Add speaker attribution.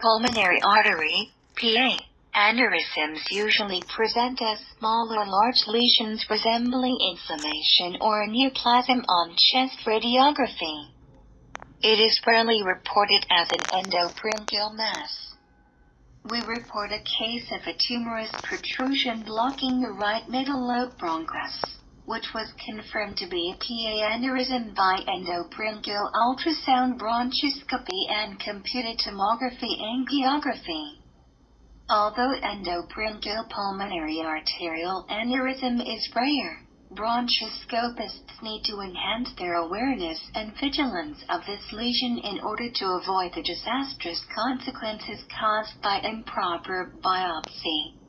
Speaker 1: Pulmonary artery (PA) aneurysms usually present as small or large lesions resembling inflammation or neoplasm on chest radiography. It is rarely reported as an endobronchial mass. We report a case of a tumorous protrusion blocking the right middle lobe bronchus, which was confirmed to be a PA aneurysm by endobronchial ultrasound bronchoscopy and computed tomography angiography. Although endobronchial pulmonary arterial aneurysm is rare, bronchoscopists need to enhance their awareness and vigilance of this lesion in order to avoid the disastrous consequences caused by improper biopsy.